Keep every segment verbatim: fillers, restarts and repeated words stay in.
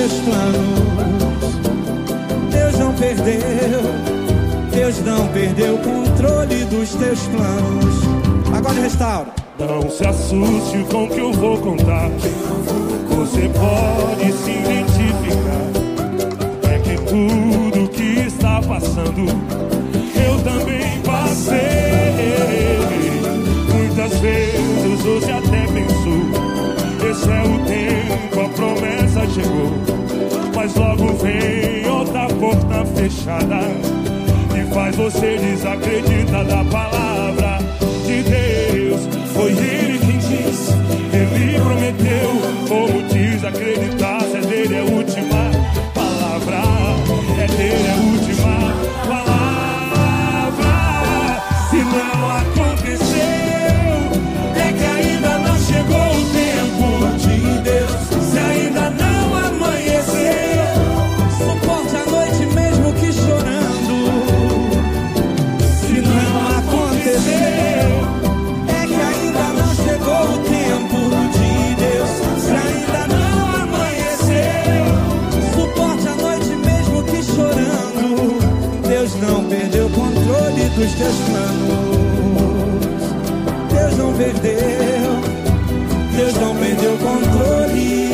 teus planos. Deus não perdeu, Deus não perdeu o controle dos teus planos. Agora restaura. Não se assuste com o que eu vou contar. Você pode se identificar. É que tudo que está passando eu também passei. Muitas vezes você até pensou: esse é o tempo, a promessa chegou. Mas logo vem outra porta fechada e faz você desacreditar da palavra de Deus. Foi Ele quem disse, Ele prometeu. Como diz, acreditar, se é dele é a última palavra. É dele a última palavra. Se não aconteceu, é que ainda não chegou o tempo de Deus. Se ainda não amanheceu, suporte a noite mesmo que chorando. Se não aconteceu, é que ainda não chegou o tempo de Deus. Se ainda não amanheceu, suporte a noite mesmo que chorando. Deus não perdeu o controle dos teus planos. Deus não perdeu, Deus não perdeu o controle.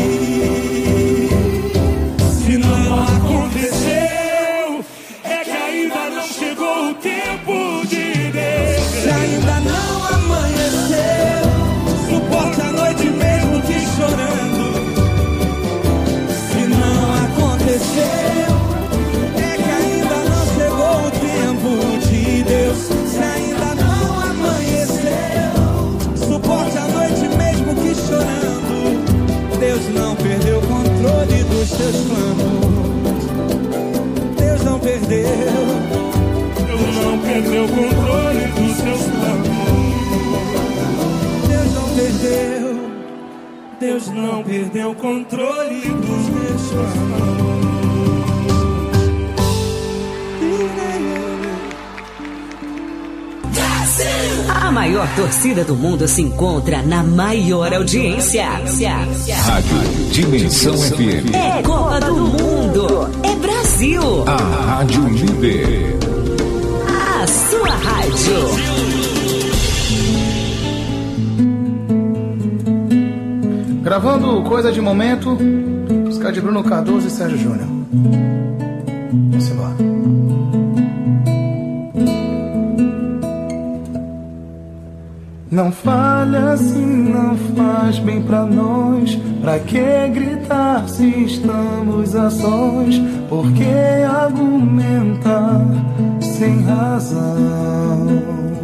Se não aconteceu, é que ainda não chegou o tempo de Deus. Se ainda não amanheceu, suporte a noite mesmo que chorando. Se não aconteceu, é que ainda não chegou o tempo de Deus. Se ainda não amanheceu, suporte a noite mesmo que chorando. Deus não perdeu o controle dos teus planos. Deus não perdeu, Deus não perdeu o controle dos seus planos. Deus não perdeu, Deus não perdeu o controle dos meus planos. A maior torcida do mundo se encontra na maior audiência. Rádio Dimensão F M. É Copa do Mundo. É Brasil. A Rádio Líder. A sua rádio. Gravando Coisa de Momento, música de Bruno Cardoso e Sérgio Júnior. Vamos embora. Não fale assim, não faz bem pra nós. Pra que gritar se estamos a sós? Por que argumentar sem razão?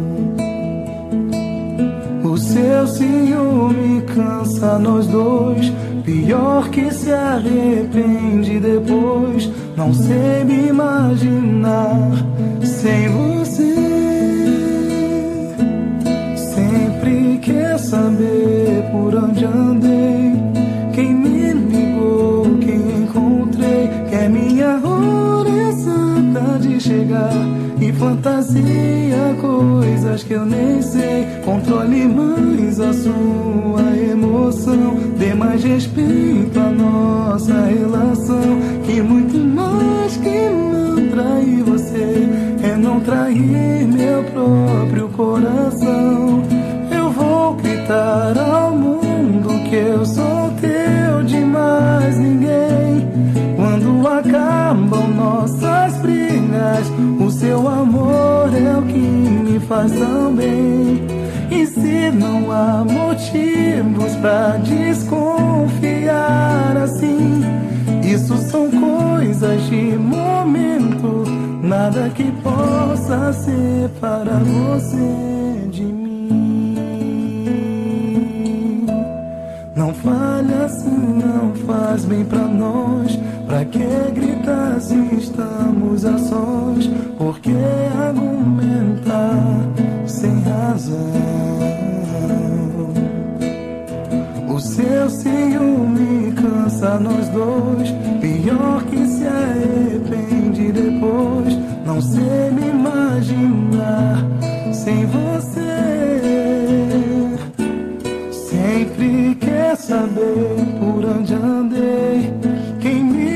O seu ciúme cansa nós dois. Pior que se arrepende depois. Não sei me imaginar sem você. Sempre quer saber por onde andei, quem me ligou, quem encontrei. Quer minha hora exata de chegar e fantasia coisas que eu nem sei. Controle mais a sua emoção, dê mais respeito à nossa relação. Que muito mais que não trair você é não trair meu próprio coração. Eu vou gritar ao mundo que eu sou teu de mais ninguém. Quando acabam nossas brigas, o seu amor é o que me faz tão bem. E se não há motivos pra desconfiar assim, isso são coisas de momento, nada que possa separar você de mim. Não fale assim, não faz bem pra nós. Pra que gritar se estamos a sós? Por que argumentar sem razão? O seu ciúme cansa nós dois. Pior que se arrepende depois. Não sei me imaginar sem você. Sempre quer saber por onde andei, quem me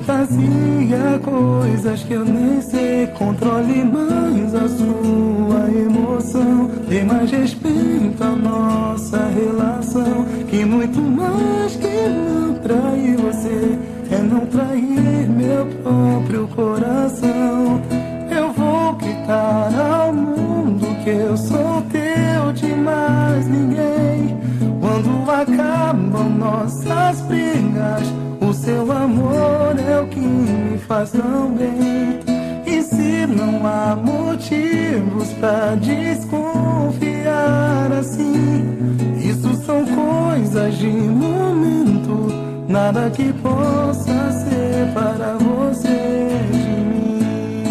fantasia, coisas que eu nem sei. Controle mais a sua emoção, dê mais respeito à nossa relação, que muito mais que não trair você é não trair meu próprio coração. Eu vou gritar ao mundo que eu sou teu de mais ninguém. Quando acabam nossas brigas, o seu amor é o que me faz tão bem. E se não há motivos pra desconfiar assim, isso são coisas de momento, nada que possa separar você de mim.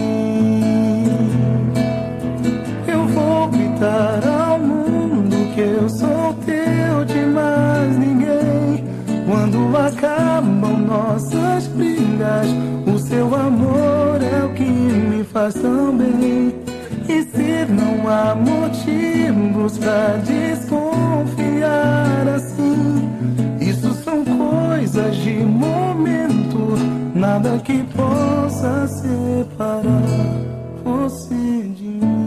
Eu vou gritar ao mundo que eu sou teu de mais ninguém. Quando acabam nossas brigas, o seu amor é o que me faz tão bem. E se não há motivos pra desconfiar assim, isso são coisas de momento, nada que possa separar você de mim.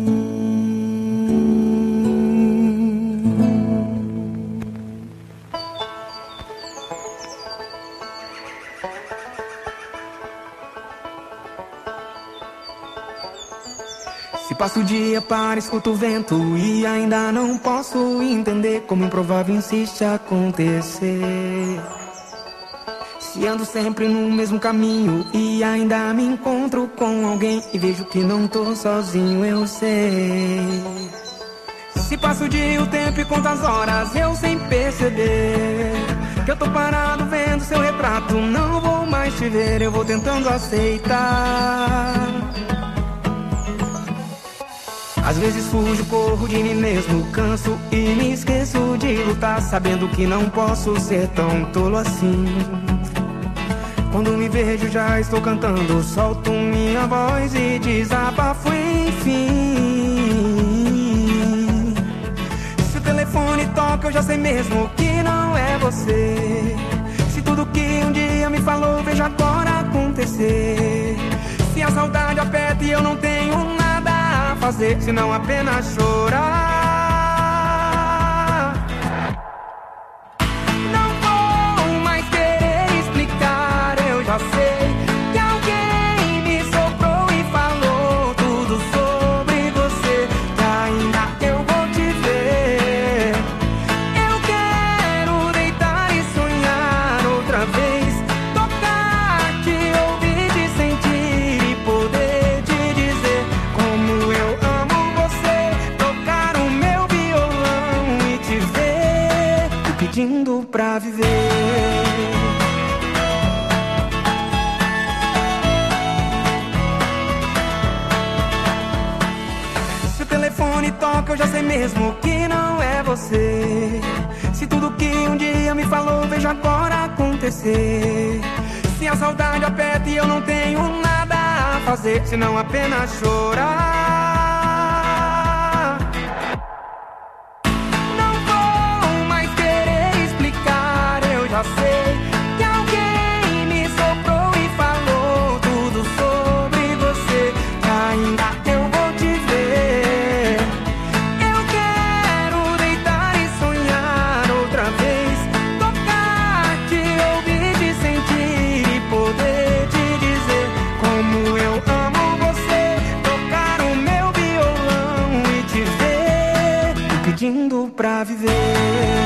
Se passo o dia para escuto o vento e ainda não posso entender como improvável insiste acontecer. Se ando sempre no mesmo caminho e ainda me encontro com alguém e vejo que não tô sozinho, eu sei. Se passo o dia, o tempo e conto as horas, eu sem perceber que eu tô parado vendo seu retrato. Não vou mais te ver, eu vou tentando aceitar. Às vezes fujo, corro de mim mesmo, canso e me esqueço de lutar, sabendo que não posso ser tão tolo assim. Quando me vejo já estou cantando, solto minha voz e desabafo enfim. Se o telefone toca eu já sei mesmo que não é você. Se tudo que um dia me falou vejo agora acontecer. Se a saudade aperta e eu não tenho nada a fazer, senão apenas chorar. Não vou mais querer explicar, eu já sei que alguém me soprou e falou tudo sobre você. E ainda eu vou te ver. Eu quero deitar e sonhar outra vez, tocar, te ouvir, te sentir e poder te dizer como eu amo você. Tocar o meu violão e te ver, te pedindo pra viver. Se o telefone toca eu já sei mesmo que não é você. Se tudo que um dia me falou vejo agora acontecer. Se a saudade aperta e eu não tenho nada a fazer, senão apenas chorar. Não vou mais querer explicar, eu já sei que alguém me soprou e falou tudo sobre você. E ainda eu vou te ver. Eu quero deitar e sonhar outra vez, tocar, te ouvir, te sentir e poder te dizer como eu amo você. Tocar o meu violão e te ver, te pedindo pra viver.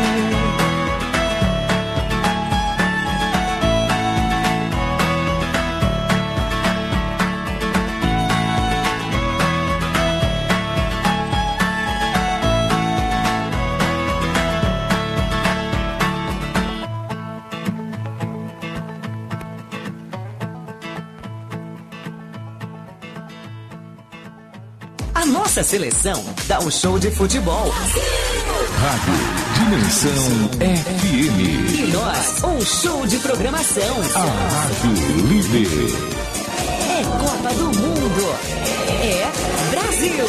A nossa seleção dá um show de futebol. Rádio Dimensão F M. E nós, um show de programação. A Rádio Líder. É Copa do Mundo. É Brasil.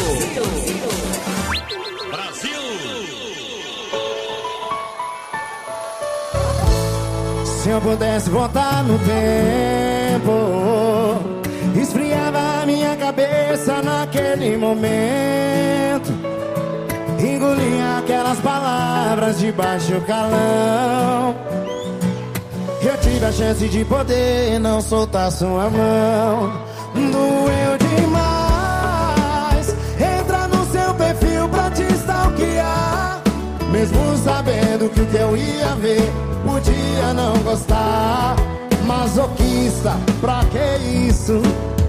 Se eu pudesse voltar no tempo, tempo. Esfriava a minha cabeça naquele momento. Engolia aquelas palavras de baixo calão. Eu tive a chance de poder não soltar sua mão. Doeu demais entrar no seu perfil pra te stalkear, mesmo sabendo que o que eu ia ver podia não gostar. Masoquista, pra que isso?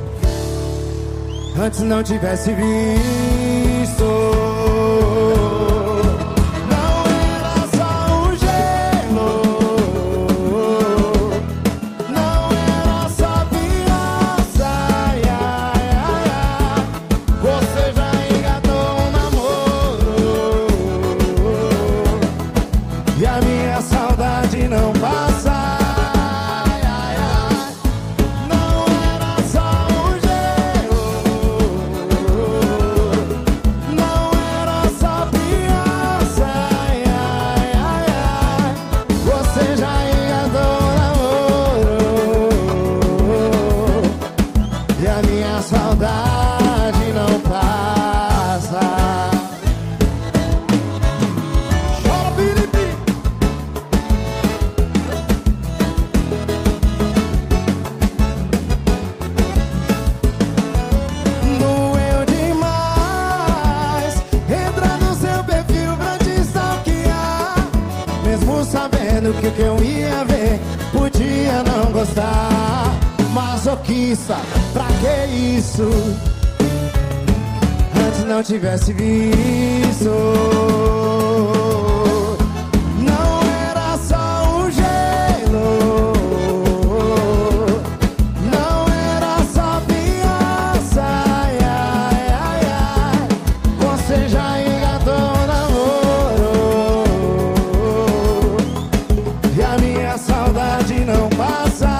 Antes não tivesse visto. Não era só um gelo, não era só fiança, ai, ai, ai, ai. Você já engatou um namoro e a minha saudade não passa. Saudade não passa. Chora, Felipe. Doeu demais entrar no seu perfil pra te stalkear, mesmo sabendo que o que eu ia ver podia não gostar. Masoquista, pra que isso? Antes não tivesse visto. Não era só um gelo, não era só fiança, ai, ai, ai, ai. Você já engatou namoro e a minha saudade não passa.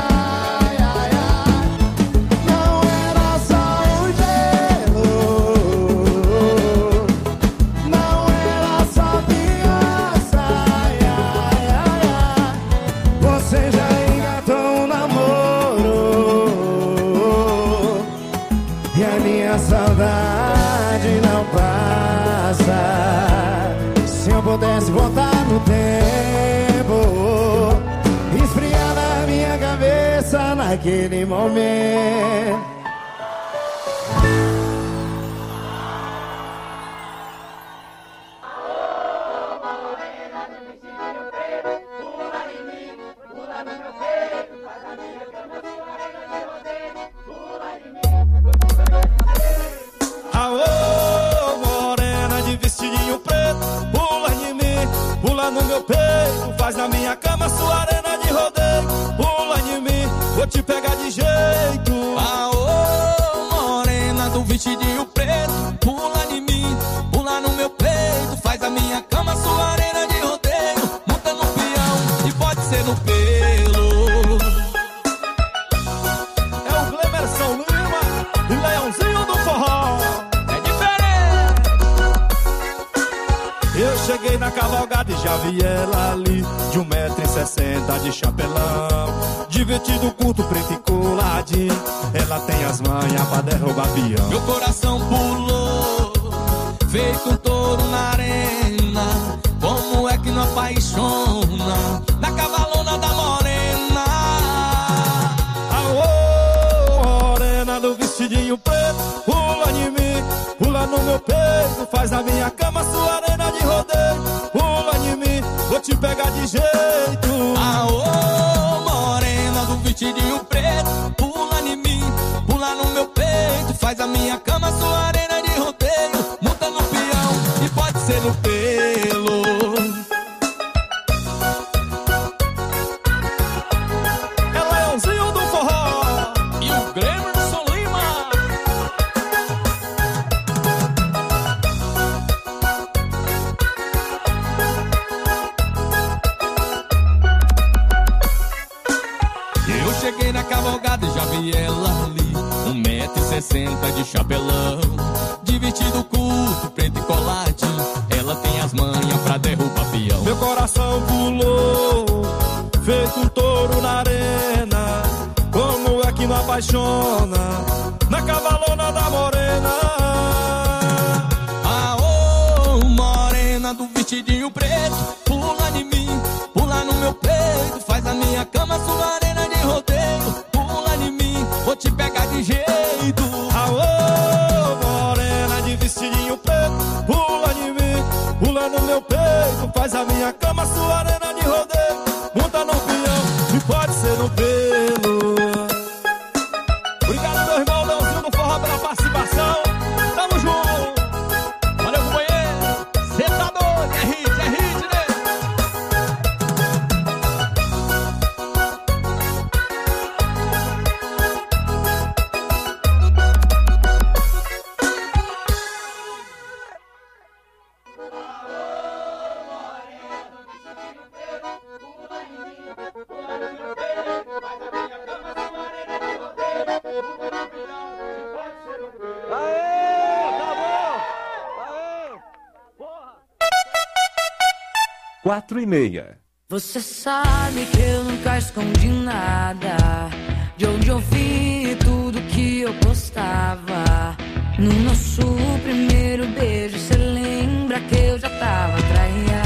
Saudade não passa. Se eu pudesse voltar no tempo, esfriar na minha cabeça naquele momento. No meu peito, faz na minha cama sua arena de rodeio. Pula em mim, vou te pegar de jeito. Aô, morena do vestidinho preto, pula em mim, pula no meu peito, faz a minha cama sua arena de rodeio. Monta no peão e pode ser no pelo. É o Glemerson Lima e Leãozinho do Forró. Eu cheguei na cavalgada e já vi ela ali, de um metro e sessenta de chapelão, divertido, curto, preto e coladinho. Ela tem as manhas pra derrubar peão. Meu coração pulou, feito um touro na arena. Como é que não apaixona na cavalona da morena? Aô, morena do vestidinho preto, pula em mim, pula no meu peito, faz na minha cama sua arena de rodeio. Pula em mim, vou te pegar de jeito. Aô, morena do vestidinho preto, pula em mim, pula no meu peito, faz a minha cama sua arena de rodeio. Monta no peão e pode ser no pelo. É Leãozinho do Forró e o Glemerson Lima. Eu cheguei na cavalgada e já vi ela ali, um metro e sessenta de chapelão, de vestido curto, preto e coladinho. Ela tem as manhas pra derrubar peão. Meu coração pulou, feito um touro na arena. Como apaixona na cavalona da morena. Aô, morena do vestidinho preto, pula em mim, pula no meu peito, faz a minha cama sua arena de rodeio. Pula em mim, vou te pegar de jeito. Aô, morena de vestidinho preto, pula em mim, pula no meu peito, faz a minha cama sua arena de rodeio. Monta no peão e pode ser no pelo. Obrigado, meu irmão Leozinho do Forró, pela participação. Tamo junto. Valeu, companheiro. Cê tá doido, é hit, é hit, né? Quatro e meia. Você sabe que eu nunca escondi nada, de onde eu vi tudo que eu postava. No nosso primeiro beijo, cê lembra que eu já tava traída.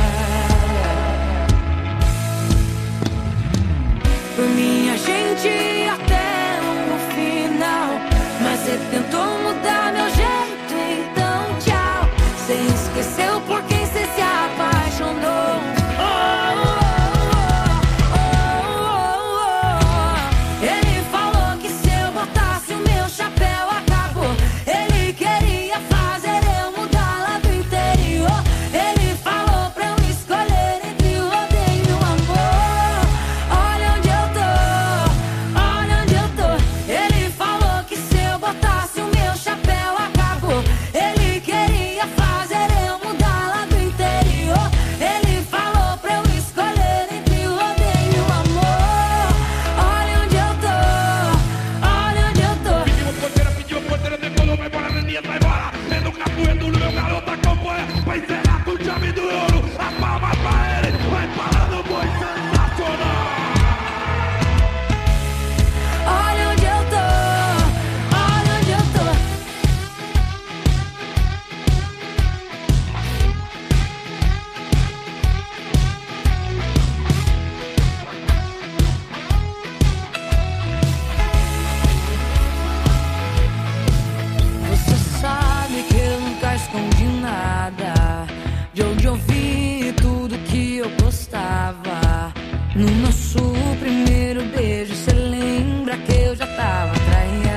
Por minha gente até o final, mas cê tentou mudar meu jeito, então tchau. Cê esqueceu por quem cê se apaixonou. No nosso primeiro beijo, cê lembra que eu já tava traída.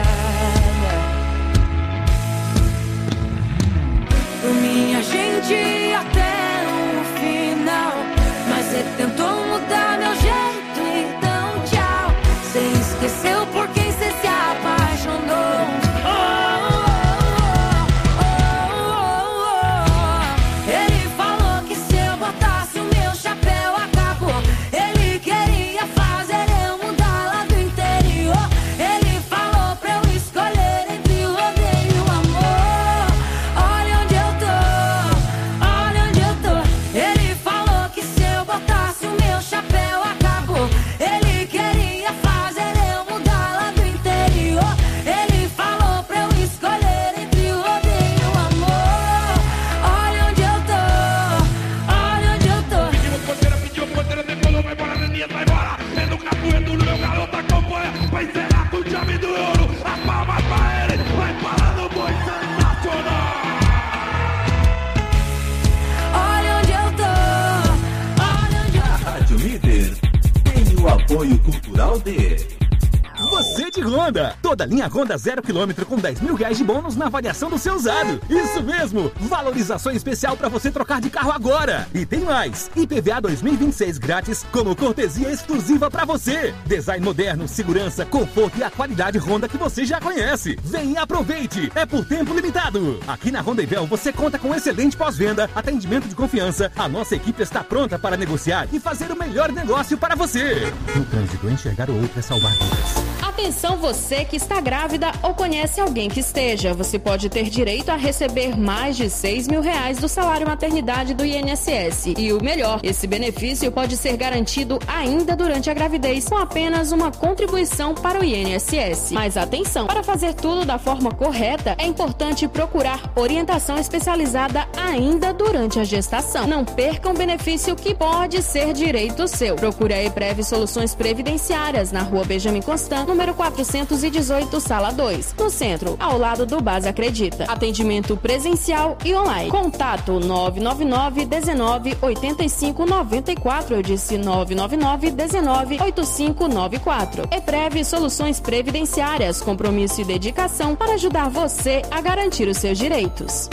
Por minha gente até o final, mas cê tentou mudar meu jeito, então tchau. Cê esqueceu por quem cê se apaixonou. Apoio cultural de Você de Honda. Toda linha Honda zero quilômetro com dez mil reais de bônus na avaliação do seu usado. Isso mesmo, valorização especial para você trocar de carro agora. E tem mais, I P V A dois mil e vinte e seis grátis como cortesia exclusiva para você. Design moderno, segurança, conforto e a qualidade Honda que você já conhece. Vem e aproveite, é por tempo limitado. Aqui na Honda Ivel você conta com excelente pós-venda, atendimento de confiança. A nossa equipe está pronta para negociar e fazer o melhor negócio para você. No trânsito, enxergar o outro é salvar vidas. Atenção você que está grávida ou conhece alguém que esteja. Você pode ter direito a receber mais de seis mil reais do salário maternidade do I N S S. E o melhor, esse benefício pode ser garantido ainda durante a gravidez com apenas uma contribuição para o I N S S. Mas atenção, para fazer tudo da forma correta, é importante procurar orientação especializada ainda durante a gestação. Não perca um benefício que pode ser direito seu. Procure a EPREV Soluções Previdenciárias na Rua Benjamin Constant, número quatrocentos e dezoito, sala dois, no centro, ao lado do Base Acredita. Atendimento presencial e online. Contato nove nove nove, dezenove, oitenta e cinco, noventa e quatro. Eu disse nove nove nove, dezenove, oitenta e cinco, noventa e quatro. EPREV Soluções Previdenciárias, compromisso e dedicação para ajudar você a garantir os seus direitos.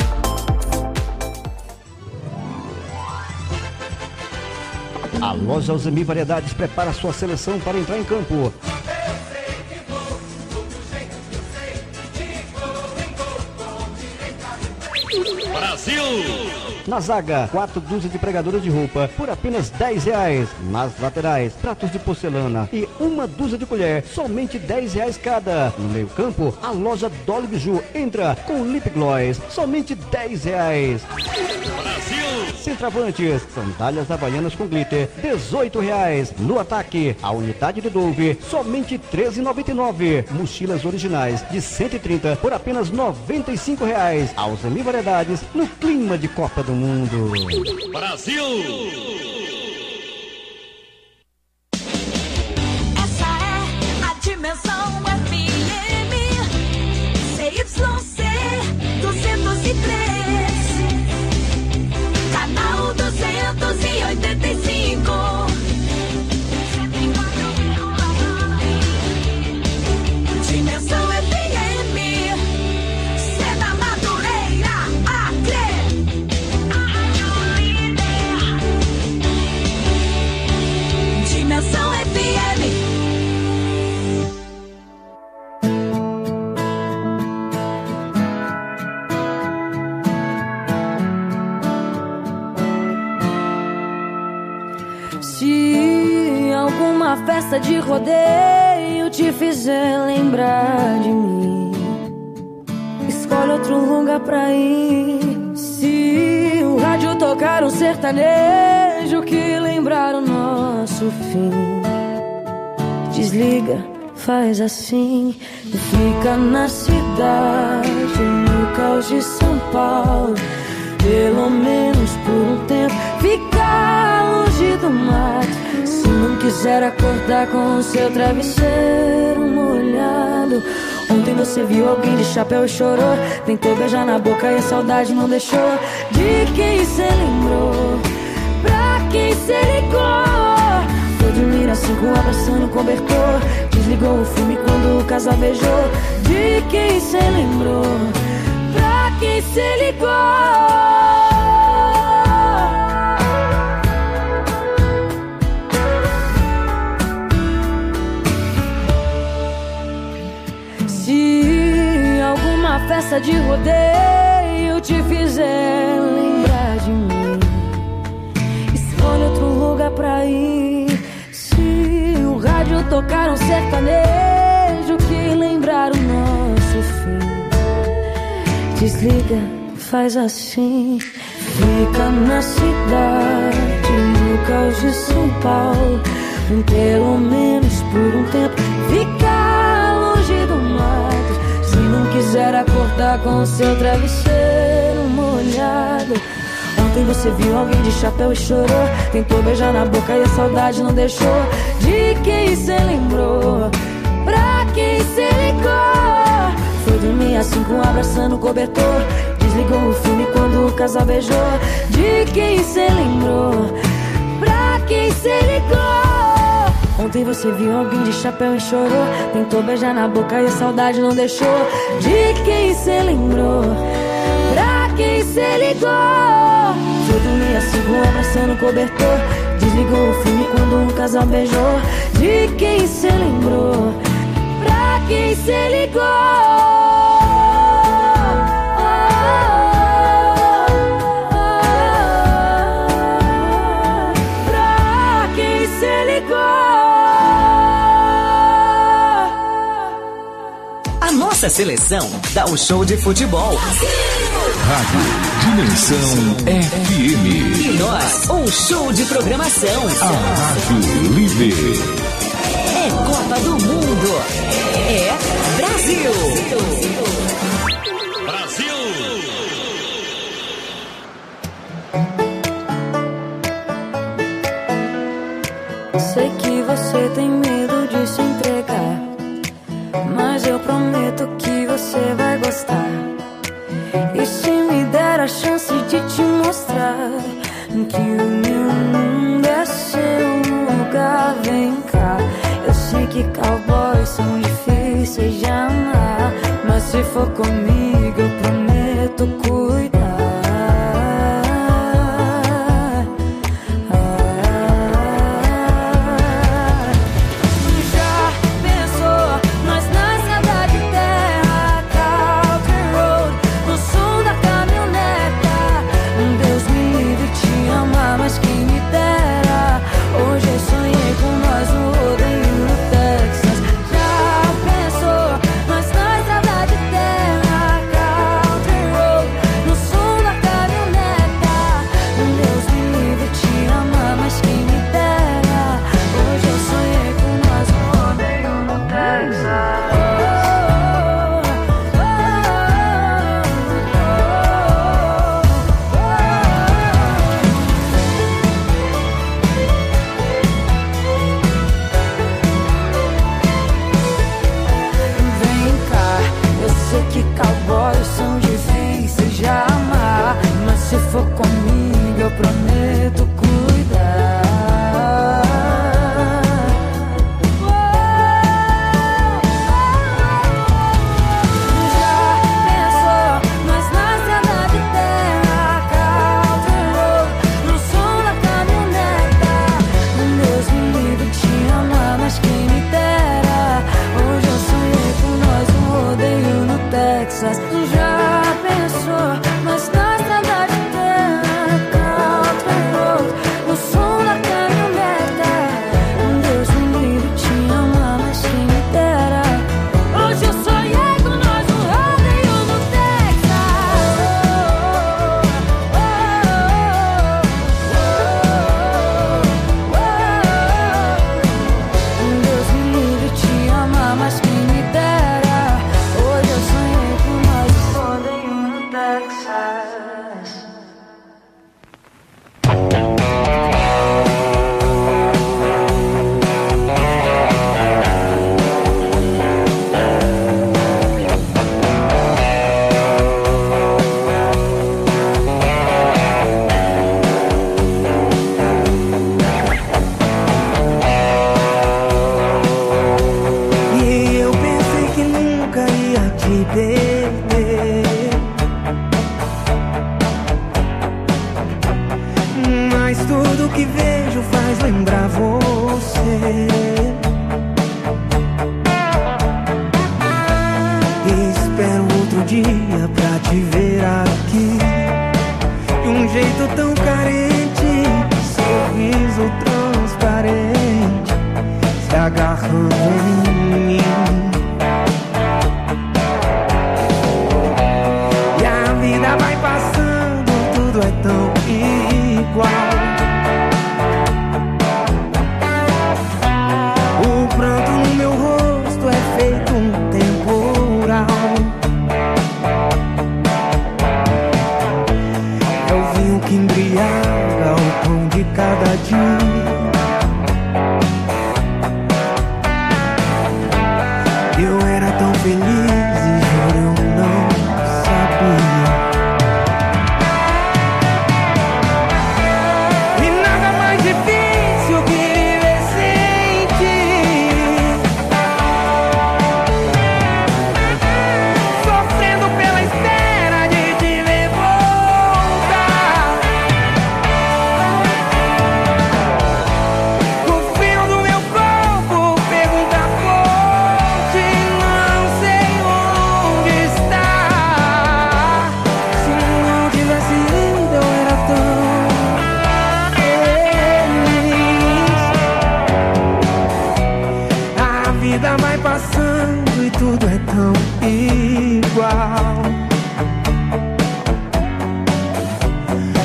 A loja Alzemi Variedades prepara sua seleção para entrar em campo. Brasil! Na zaga, quatro dúzias de pregadoras de roupa por apenas dez reais. Nas laterais, pratos de porcelana e uma dúzia de colher, somente dez reais cada. No meio campo, a loja Dolly Biju entra com lip gloss, somente dez reais. Brasil! Centravantes, sandálias havaianas com glitter, dezoito reais. No ataque, a unidade de Dove, somente treze reais e noventa e nove centavos. Mochilas originais de cento e trinta por apenas noventa e cinco reais. Alzemi Variedades, no clima de Copa do Mundo. Brasil! Essa é a Dimensão F M, C Y C duzentos e três, canal duzentos e oitenta e cinco. Dimensão F M, Seda Madureira, Acre. Dimensão F M. Se alguma festa de rodeio te fizer lembrar de mim, escolhe outro lugar pra ir. Se o rádio tocar um sertanejo que lembrar o nosso fim, desliga, faz assim e fica na cidade, no caos de São Paulo. Pelo menos por um tempo, ficar longe do mato. Se não quiser acordar com o seu travesseiro molhado. Ontem você viu alguém de chapéu e chorou, tentou beijar na boca e a saudade não deixou. De quem cê lembrou? Pra quem cê ligou? Foi dormir assim com abraçando o cobertor, desligou o filme quando o casal beijou. De quem cê lembrou? Pra quem cê ligou? Se alguma festa de rodeio te fizer lembrar de mim, escolhe outro lugar pra ir. Se o rádio tocar um sertanejo que lembrar o nosso fim, desliga, faz assim, fica na cidade, no caos de São Paulo. Pelo menos por um tempo, fica longe do mato. Se não quiser acordar com o seu travesseiro molhado. Ontem você viu alguém de chapéu e chorou, tentou beijar na boca e a saudade não deixou. De quem cê lembrou? Pra quem cê ligou? Foi dormir assim com abraçando o cobertor, desligou o filme quando o casal beijou. De quem cê lembrou? Pra quem cê ligou? Ontem você viu alguém de chapéu e chorou, tentou beijar na boca e a saudade não deixou. De quem cê lembrou? Pra quem cê ligou? Foi dormir assim com abraçando o cobertor, desligou o filme quando o casal beijou. De quem cê lembrou? Pra quem cê ligou? Nossa seleção dá um show de futebol. Rádio Dimensão F M. E nós, um show de programação. A Rádio Líder. É Copa do Mundo. É Brasil. Brasil. Sei que você tem medo de se entregar, mas eu prometo que você vai gostar. E se me der a chance de te mostrar que o meu mundo é seu lugar, vem cá. Eu sei que cowboys são difíceis de amar, mas se for comigo eu prometo cuidar.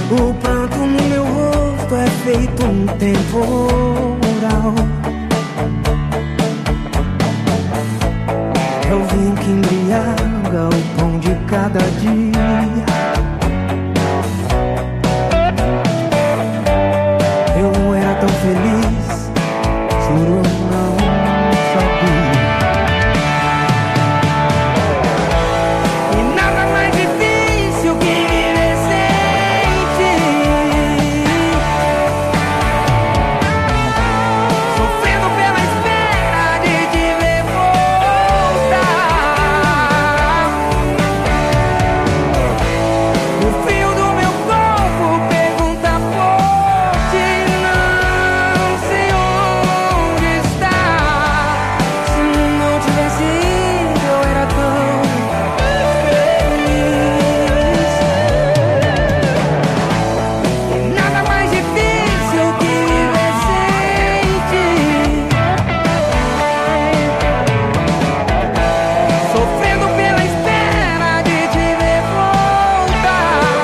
O pranto no meu rosto é feito um temporal. É o vinho que embriaga o pão de cada dia. Eu não era tão feliz, juro, eu não sabia. E nada mais difícil que viver sem ti, sofrendo pela espera de te ver voltar. O fio do meu corpo pergunta por ti, não sei onde está. Se não tivesse ido, eu era tão feliz. E nada mais difícil que viver sem ti, sofrendo pela espera de te ver voltar.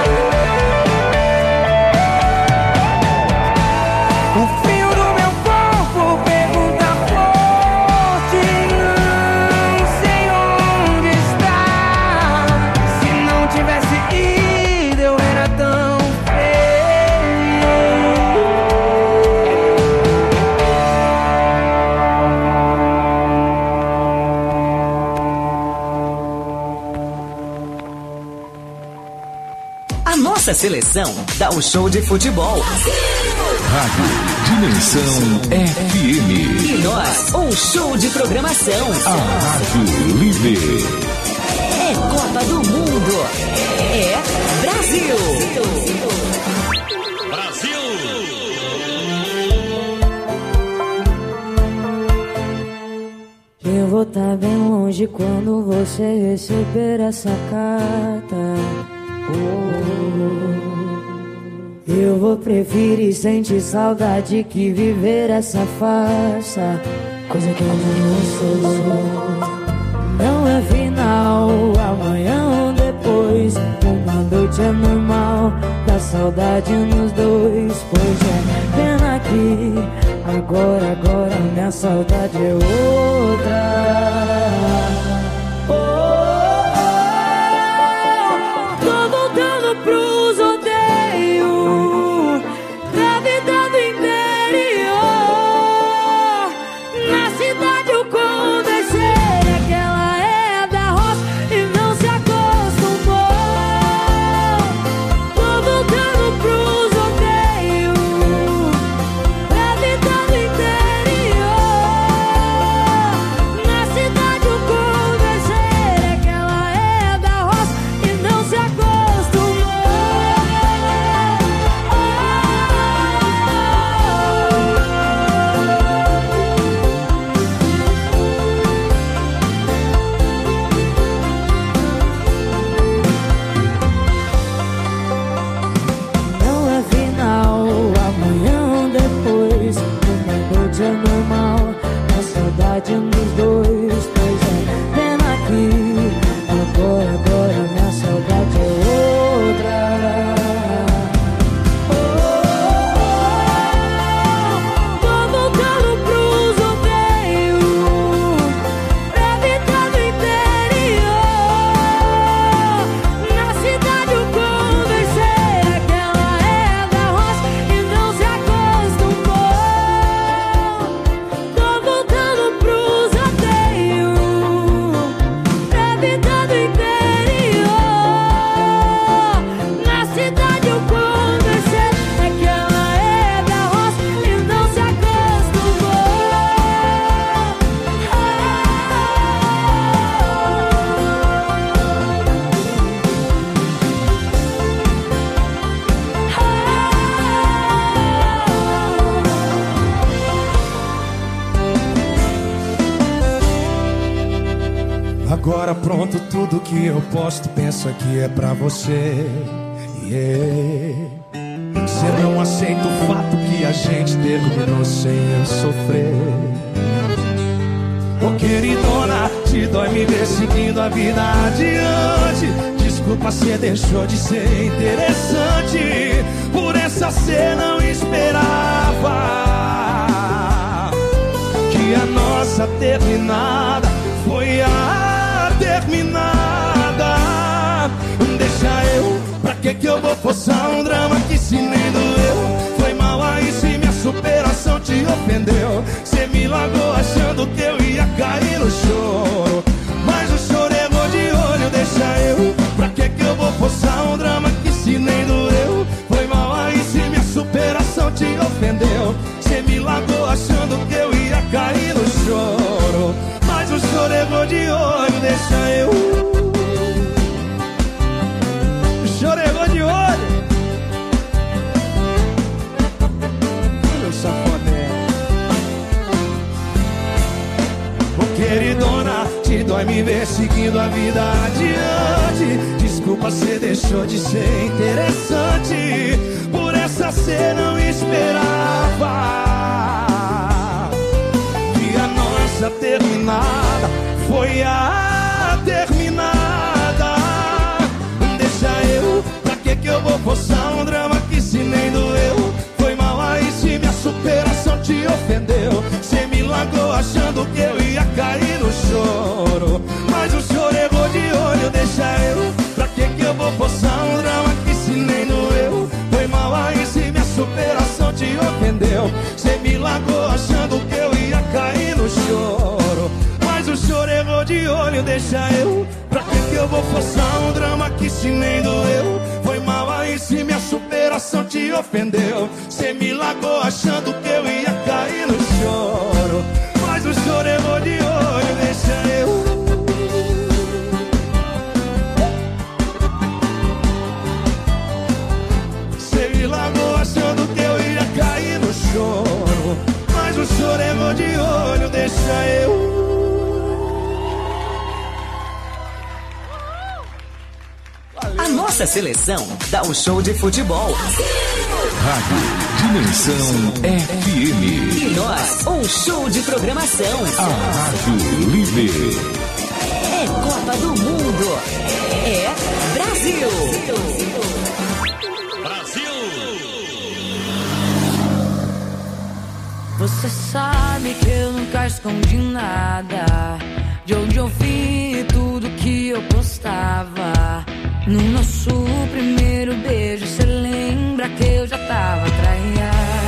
O fio do meu corpo pergunta por ti, não sei onde está. Se não tivesse ido, eu era tão A nossa seleção dá o show de futebol. Rádio Dimensão F M. E nós, um show de programação. A Rádio Líder. É Copa do Mundo. É Brasil. Eu vou estar bem longe quando você receber essa carta. Oh. Eu vou preferir sentir saudade que viver essa farsa, coisa que eu não sou. Não é final, amanhã ou depois. Uma noite é normal, dá saudade nos dois. Pois é, pena que agora, agora minha saudade é outra. Oh, oh, tô voltando pros odeios da vida do interior. Na cidade eu conversei que ela é da roça e não se acostumou. Tô voltando pros odeios da vida do interior. Na cidade eu conversei que ela é da roça e não se acostumou. Não é final, amanhã ou depois. Uma noite é normal, a saudade nos dois. Pois é, pena que agora, agora minha saudade é outra. Oh, oh, oh, tô voltando pros odeios da vida do interior. Na cidade eu conversei que ela é da roça e não se acostumou. Tô voltando pros odeios da vida do interior. Na cidade eu conversei que ela é da roça e não se acostumou. Agora pronto, tudo que eu posto, pensa que é pra você. Yeah. Você não aceita o fato que a gente terminou sem eu sofrer. Ô queridona, te dói me ver seguindo a vida adiante. Desculpe Desculpa, cê deixou de ser interessante. Por essa cê não esperava que a nossa terminada foi a terminada. Deixa eu, pra que que eu vou forçar um drama que se nem doeu? Foi mal aí se minha superação te ofendeu. Cê me largou achando que eu ia cair no choro, mas o choro errou de olho. Deixa eu, pra que que eu vou forçar um drama que se nem doeu? Foi mal aí se minha superação te ofendeu. Cê me largou achando que eu ia cair no choro, mas o choro errou de olho. Deixa eu, o choro errou de olho. Meu safadão, ô queridona, te dói me ver seguindo a vida adiante. Desculpa, cê deixou de ser interessante. Por essa cê não esperava que a nossa terminada foi a terminada. Deixa eu, pra que que eu vou forçar um drama que se nem doeu? Foi mal aí se minha superação te ofendeu. Cê me largou achando que eu ia cair no choro, mas o choro errou de olho. Deixa eu, pra que que eu vou forçar um drama que se nem doeu? Foi mal aí se minha superação te ofendeu. Cê me largou achando que eu ia cair no choro, mas o choro errou de olho. Deixa eu, pra que que eu vou forçar um drama que se nem doeu? Foi mal aí se minha superação te ofendeu. Cê me largou achando que eu ia cair no choro, mas o choro errou de olho. Deixa eu, cê me largou achando que eu ia cair no choro, mas o choro errou de olho. Deixa eu. A nossa seleção dá um show de futebol. Rádio Dimensão F M. E nós, um show de programação. A Rádio Líder. É Copa do Mundo. É Brasil. Você sabe que eu nunca escondi nada de onde eu vi tudo que eu postava. No nosso primeiro beijo, cê lembra que eu já tava traída?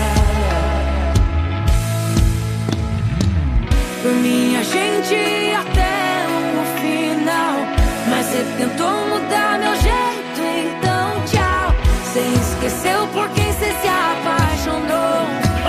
Por minha gente até o final, mas cê tentou mudar meu jeito, então tchau. Cê esqueceu por quem cê se apaixonou. Oh,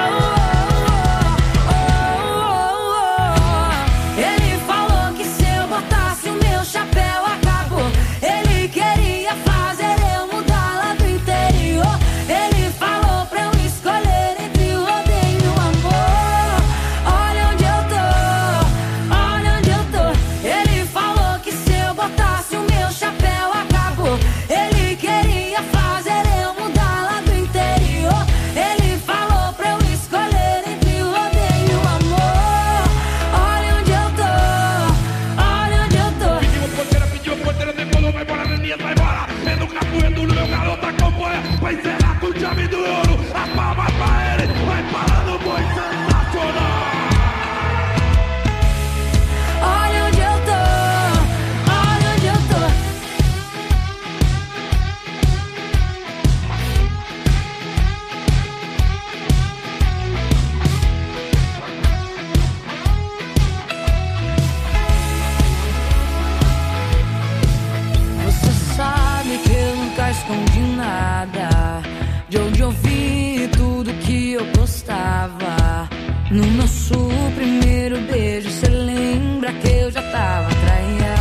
oh, oh, oh. Ele falou que se eu botasse o meu chapéu acabou. Ele queria fazer eu mudar lá do interior. Ele falou pra eu escolher entre o rodeio e o amor. Olha onde eu tô, olha onde eu tô. Ele falou que se eu botasse o meu chapéu acabou. Ele queria fazer eu mudar lá do interior. Ele falou pra eu escolher entre o rodeio e o amor. Olha onde eu tô, olha onde eu tô. Pediu porteira, pediu porteira, decolou, vai embora, meninas, vai embora. É no capoeiro, no meu garoto acompanha. Vai encerrar com chave do ouro. As palmas pra ele, vai parando o boi sensacional. Olha onde eu tô, olha onde eu tô. Você sabe que eu nunca escondi nada de onde eu vi tudo que eu postava. No nosso primeiro beijo, cê lembra que eu já tava traída?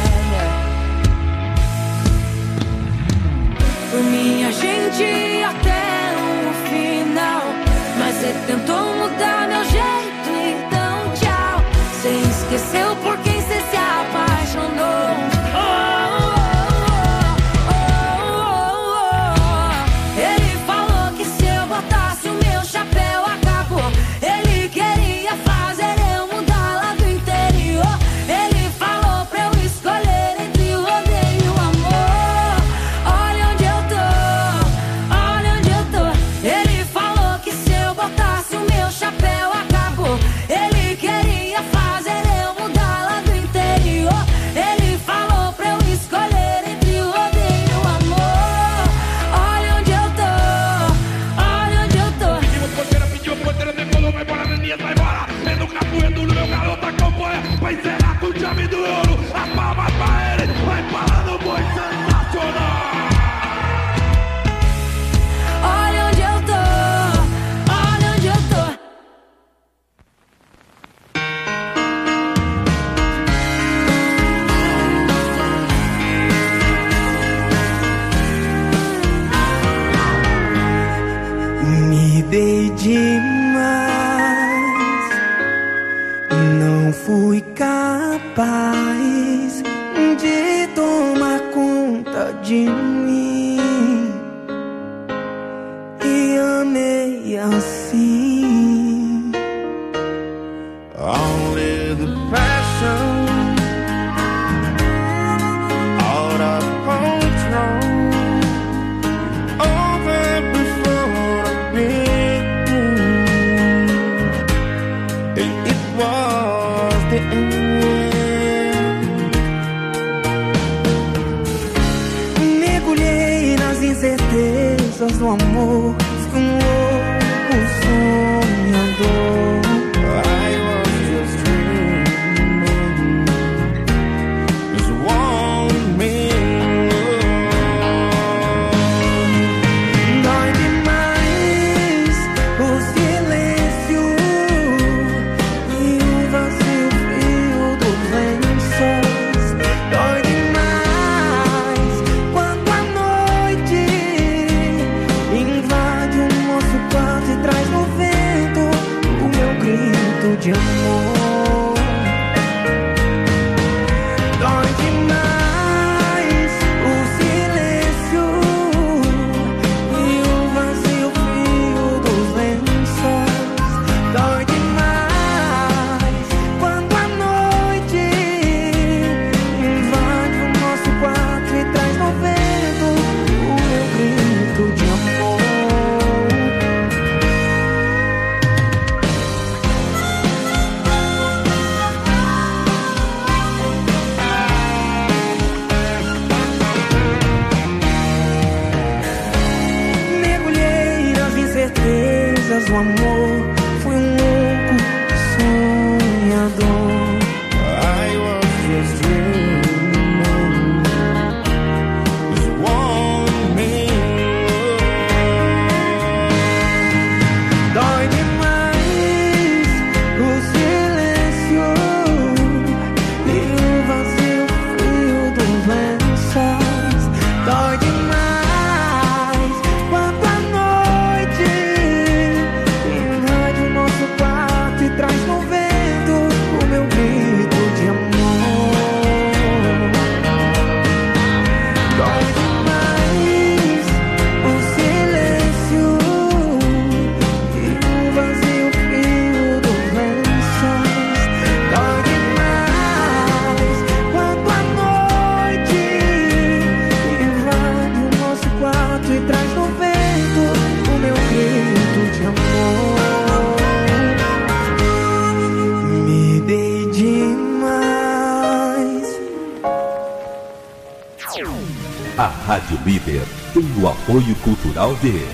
Por minha gente até o final, mas cê tentou mudar meu jeito, então tchau. Cê esqueceu por quem cê se apaixonou. Oh, oh, oh, oh, oh. Ele falou que se eu botasse o meu chapéu acabou. Ele queria fazer de mim e amei assim. Only the passion out of control over before the beginning, and it was the end. Mergulhei nas incertezas do amor, fui um louco sonhador. De amor, dói demais o silêncio e o vazio frio dos lençóis. Dói demais quando a noite invade o nosso quarto e traz no vento o meu grito de amor. O amor, fui um louco sonhador. I was just dreaming, just one minute. Dói demais o silêncio e o vazio frio dos lençóis. Dói demais quando a noite traz no vento o meu grito de amor. Dói demais o silêncio e o vazio frio dos lençóis. Dói demais quando a noite invade o nosso quarto e traz no vento o meu grito de amor. A Rádio Líder tem o apoio cultural de...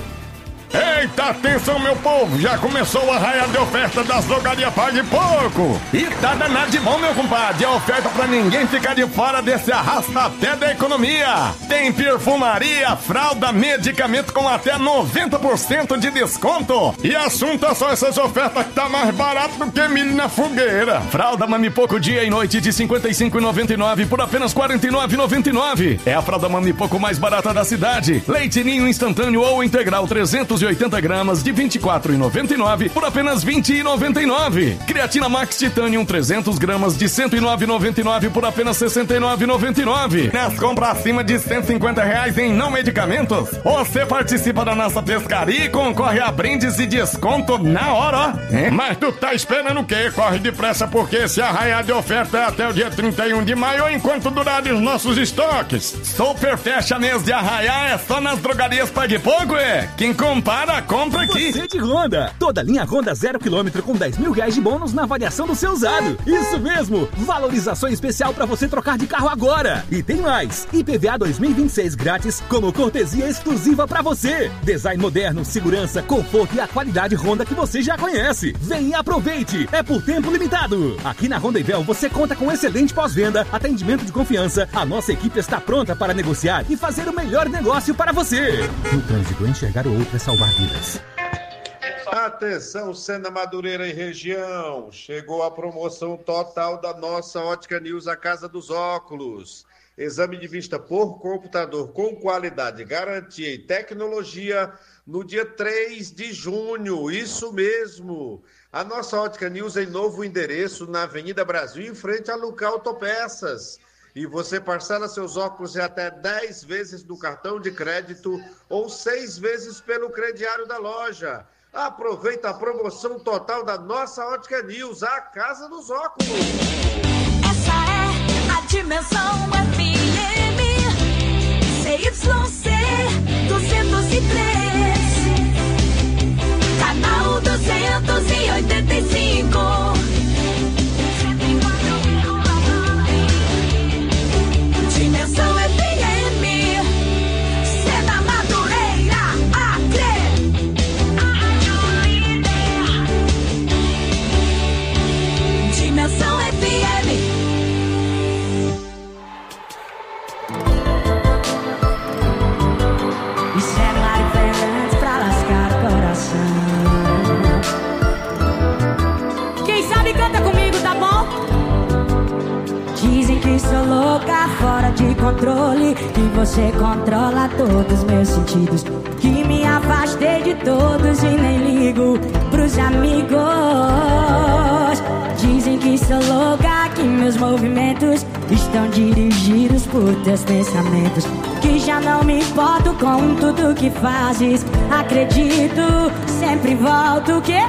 Eita, atenção meu povo, já começou o arraial de oferta das drogarias Pague Pouco. E tá danado de bom, meu compadre, é oferta pra ninguém ficar de fora desse arrasta-pé da economia. Tem perfumaria, fralda, medicamento com até noventa por cento de desconto. E assunto é só essas ofertas que tá mais barato do que milho na fogueira. Fralda Mami Pouco dia e noite de cinquenta e cinco reais e noventa e nove centavos por apenas quarenta e nove reais e noventa e nove centavos. É a fralda Mami Pouco mais barata da cidade. Leite Ninho instantâneo ou integral trezentos e oitenta gramas de vinte e quatro reais e noventa e nove centavos por apenas vinte reais e noventa e nove centavos. Creatina Max Titanium trezentas gramas de cento e nove reais e noventa e nove centavos por apenas sessenta e nove reais e noventa e nove centavos. Nas compras acima de cento e cinquenta reais em não medicamentos, você participa da nossa pescaria e concorre a brindes e desconto na hora, ó. É? Mas tu tá esperando o quê? Corre depressa porque esse arraial de oferta é até o dia trinta e um de maio enquanto durarem os nossos estoques. Super fecha mês de arraial é só nas drogarias Pague Pouco, é? Quem compara, compra aqui. Você de Honda. Toda linha Honda zero quilômetro com dez mil reais de bônus na avaliação do seu usado. Isso mesmo. Valorização especial pra você trocar de carro agora. E tem mais. I P V A dois mil e vinte e seis grátis como cortesia exclusiva pra você. Design moderno, segurança, conforto e a qualidade Honda que você já conhece. Vem e aproveite. É por tempo limitado. Aqui na Honda Ivel você conta com excelente pós-venda, atendimento de confiança. A nossa equipe está pronta para negociar e fazer o melhor negócio para você. No trânsito, enxergar o outro é salvar vidas. Atenção, Sena Madureira e região, chegou a promoção total da nossa Ótica News, a Casa dos Óculos. Exame de vista por computador com qualidade, garantia e tecnologia no dia três de junho, isso mesmo. A nossa Ótica News em novo endereço na Avenida Brasil, em frente a Lucar Autopeças. E você parcela seus óculos em até dez vezes no cartão de crédito ou seis vezes pelo crediário da loja. Aproveita a promoção total da nossa Ótica News, a Casa dos Óculos. Essa é a Dimensão F M, C Y C duzentos e três, canal duzentos e oitenta e cinco. Dimensão F M, Seda Madureira, Acre. Dimensão F M. Isso é Mari Fernandes pra lascar o coração. Quem sabe canta comigo, tá bom? Dizem que sou louca, fora de controle, que você controla todos os meus sentidos, que me afastei de todos e nem ligo pros amigos. Dizem que sou louca, que meus movimentos estão dirigidos por teus pensamentos, que já não me importo com tudo que fazes. Acredito, sempre volto, que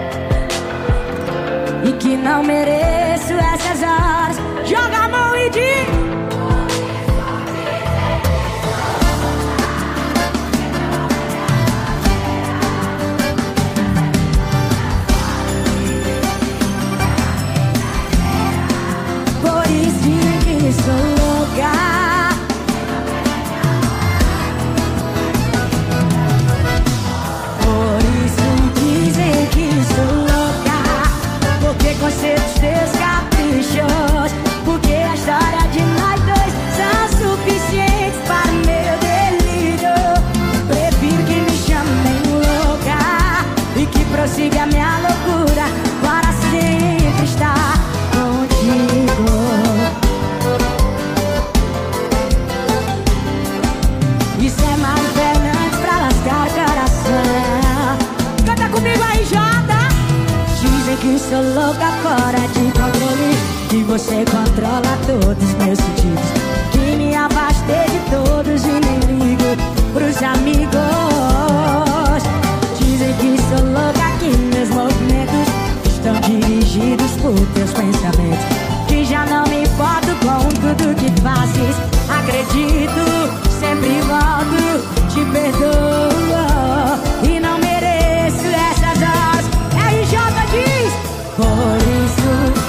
e que não mereço essas horas. Joga a mão e diz: por isso que sou louca. Por isso dizem que sou louca, porque conceitos teus caprichos, porque a história de nós dois são suficientes para o meu delírio. Prefiro que me chamem louca e que prossiga a minha loucura para sempre estar contigo. Isso é Mari Fernandes pra lascar o coração. Canta comigo aí, Jota. Dizem que sou louca, fora de controle, que você controla todos os meus sentidos, que me afastei de todos e nem ligo pros amigos. Dizem que sou louca, que meus movimentos estão dirigidos por teus pensamentos, que já não me importo com tudo que fazes. Acredito, sempre volto, te perdoo e não mereço essas horas. R J diz: por isso,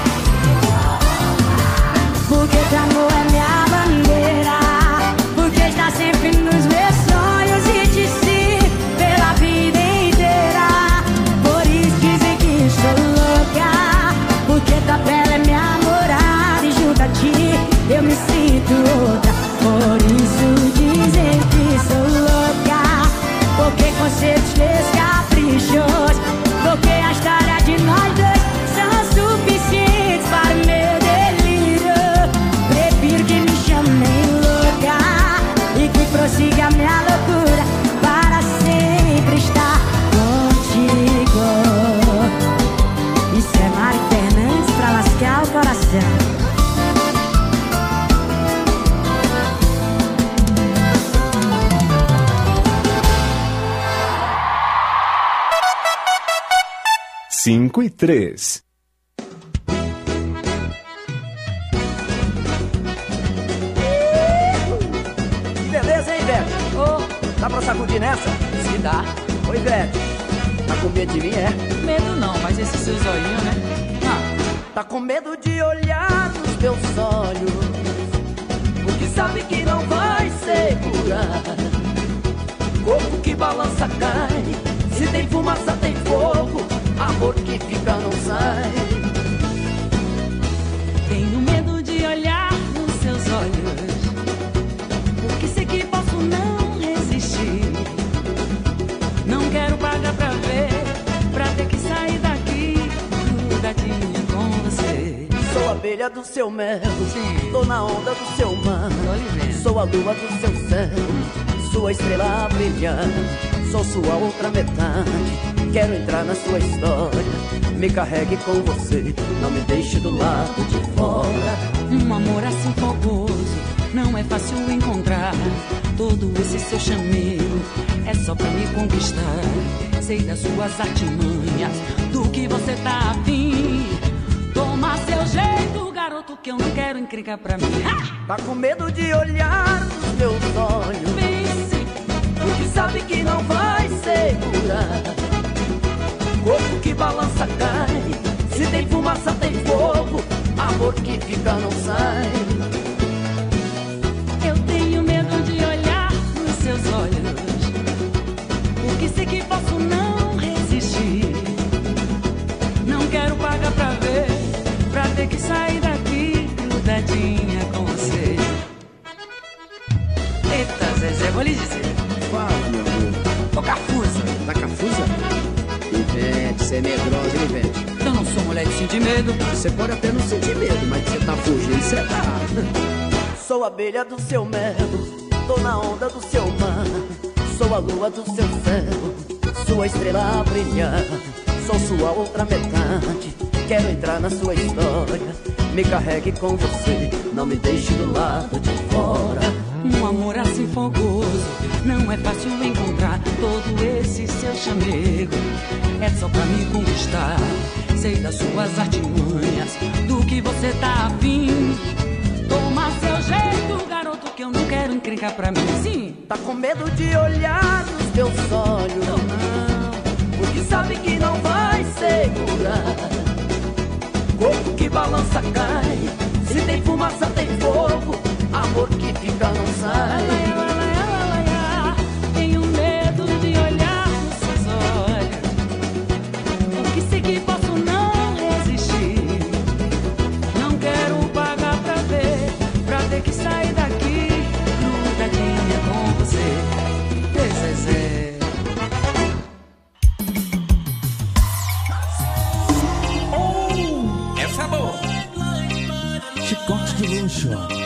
porque teu amor é minha bandeira, porque está sempre nos meus sonhos e te sigo pela vida inteira. Por isso dizem que sou louca, porque tua pele é minha morada e junto a ti eu me sinto outra. Por isso dizem que sou louca, porque conceitos teus caprichos, porque a história de nós dois são suficientes para o meu delírio. Prefiro que me chamem louca e que prossiga a minha loucura para sempre estar contigo. Isso é Mari Fernandes pra lascar o coração. Cinco e três. Que beleza, hein, Ivete? Oh, dá pra sacudir nessa? Se dá. Oi, Ivete, tá com medo de mim, é? Medo não, mas esse seu zoinho, né? Ah, tá com medo de olhar nos teus olhos, porque sabe que não vai segurar. Corpo que balança cai, se tem fumaça tem fogo, amor que fica não sai. Tenho medo de olhar nos seus olhos, porque sei que posso não resistir. Não quero pagar pra ver, pra ter que sair daqui grudadinho com você. Sou a abelha do seu mel, sim, tô na onda do seu mar. Sou a lua do seu céu, sua estrela brilhante. Sou sua outra metade, quero entrar na sua história. Me carregue com você, não me deixe do lado de fora. Um amor assim fogoso, não é fácil encontrar. Todo esse seu chamego é só pra me conquistar. Sei das suas artimanhas, do que você tá afim. Toma seu jeito, garoto, que eu não quero encrencar pra mim. Tá com medo de olhar nos meus olhos, Pense, porque sabe que não vai segurar. Corpo que balança cai, se tem fumaça tem fogo, amor que fica não sai. eu tenho medo de olhar nos seus olhos, porque sei que posso não resistir. Não quero pagar pra ver, pra ter que sair daqui grudadinha com você. Eita, Zezé, vou lhe dizer. Fala, meu amor. Tô cafusa. Tá cafusa? Ivete, você é medrosa, hein, Ivete? Eu não sou mulher de sentir medo. Você pode até não sentir medo, mas você tá fugindo, você tá. Sou abelha do seu mel, tô na onda do seu mar. Sou a lua do seu céu, sua estrela a brilhar. Sou sua outra metade, quero entrar na sua história. Me carregue com você, não me deixe do lado de fora. Um amor assim fogoso, não é fácil encontrar. Todo esse seu chamego é só pra me conquistar. Sei das suas artimanhas, do que você tá afim. Toma seu jeito, garoto, que eu não quero encrencar pra mim. Sim. Tá com medo de olhar nos teus olhos, não, não. Porque sabe que não vai segurar. Corpo que balança cai, se tem fumaça tem fogo, amor que fica não sai. Tenho medo de olhar nos seus olhos, porque sei que posso não resistir. Não quero pagar pra ver, pra ter que sair daqui grudadinha com você. Zezé. Oh, essa é boa. Chicote de luxo.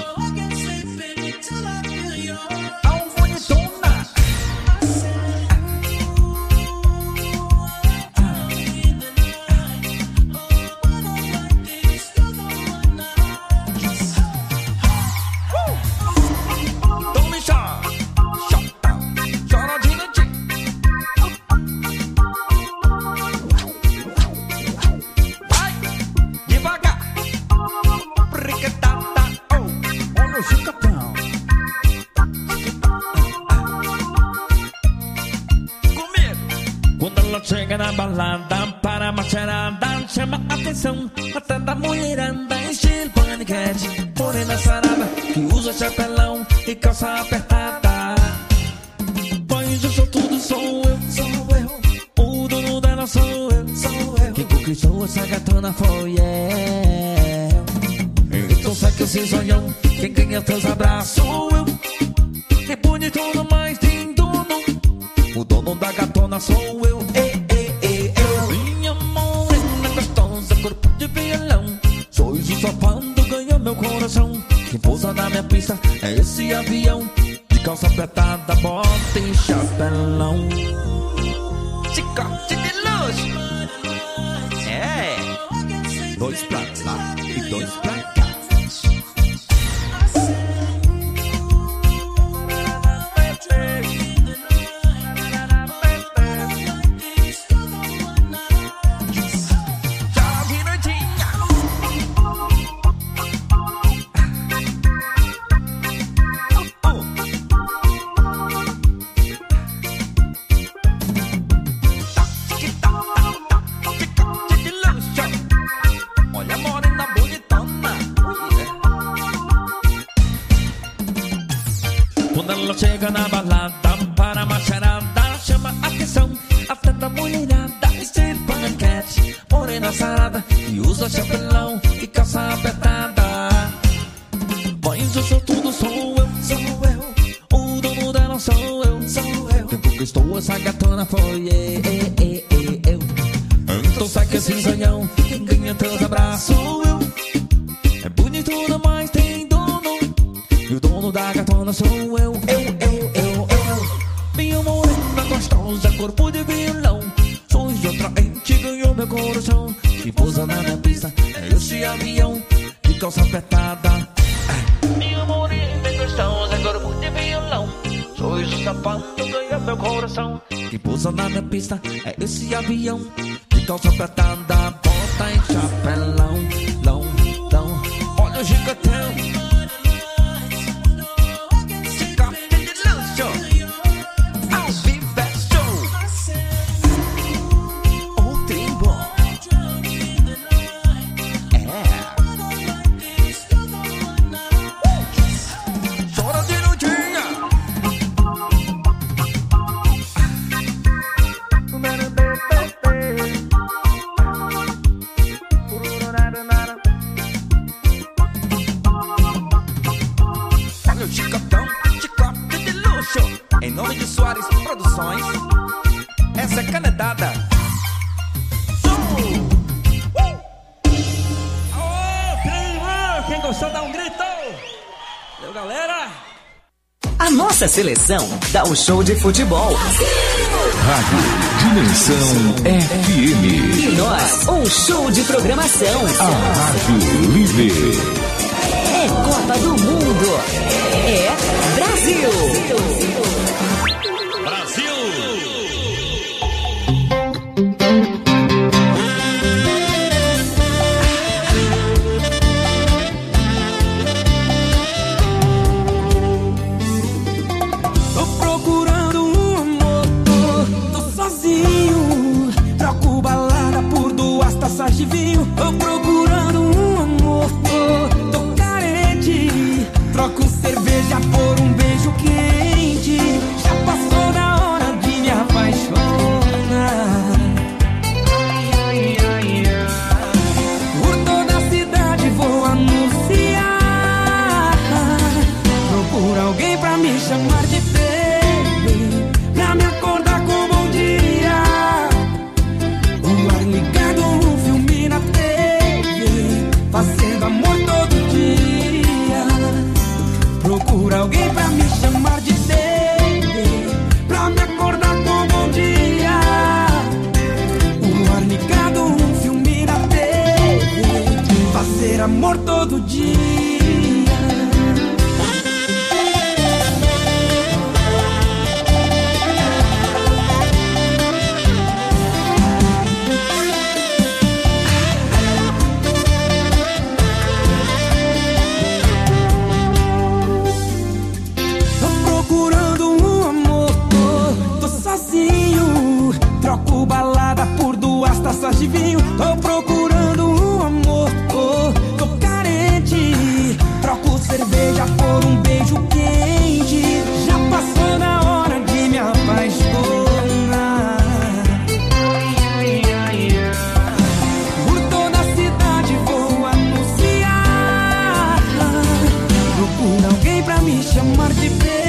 Chega na balada para a macharada, chama a atenção até da mulherada, estilo paniquete, morena sarada, que usa chapelão e calça apertada. Pois eu sou tudo, sou eu, sou eu, o dono dela sou eu, sou eu. Quem conquistou essa gatona foi eu. Então sai que esse sonhão, quem ganha teus abraços sou eu. É bonito, mas tem dono, o dono da gatona sou eu. Meu coração, quem pousa na minha pista é esse avião de calça apertada, bota e chapelão. Chicote de luxo. É. Dois pra lá e dois pra cá. Chega na balada para a macharada, chama a atenção até da mulherada, estilo paniquete, morena sarada, e usa chapelão e calça apertada. Mas eu sou tudo, sou eu, sou eu, o dono dela sou eu, sou eu. Quem conquistou essa gatona foi eu. Então sai que esse sonhão, quem ganha teus abraços sou eu. É bonito, mas tem dono, e o dono da gatona sou eu. Minha morena gostosa, corpo de violão, sons atraente, ganhou meu coração. Que pousa na minha pista é esse avião de calça apertada, Quem pousa na minha pista é esse avião de calça apertada, bota em chapelão, lão, lão. Olha o gigantão. Em nome de Soares Produções, essa é canetada. Quem gostou dá um grito. Valeu, galera. A nossa seleção dá um show de futebol. Rádio Dimensão F M. E nós, um show de programação. A Rádio Líder. É Copa do Mundo. É Brasil. Brasil. Tô procurando um amor, tô, tô sozinho. Troco balada por duas taças de vinho. Tô procurando um amor, tô, tô carente. Troco cerveja por um beijo quente. Já passou da hora de me apaixonar. Por toda a cidade vou anunciar. Procuro alguém pra me chamar de baby, pra me acordar com bom dia. O ar ligado, um filme na T V, fazendo amor todo dia. Procura alguém pra me chamar de baby, pra me acordar com bom dia. O ar ligado, um filme na T V, fazer amor todo dia. Tô procurando um amor, tô, tô sozinho. Troco balada por duas taças de vinho. Tô procurando um amor, tô, tô carente. Troco cerveja por um beijo quente. Já passou da hora de me apaixonar. Por toda a cidade vou anunciar. Procura alguém pra me chamar de beijo.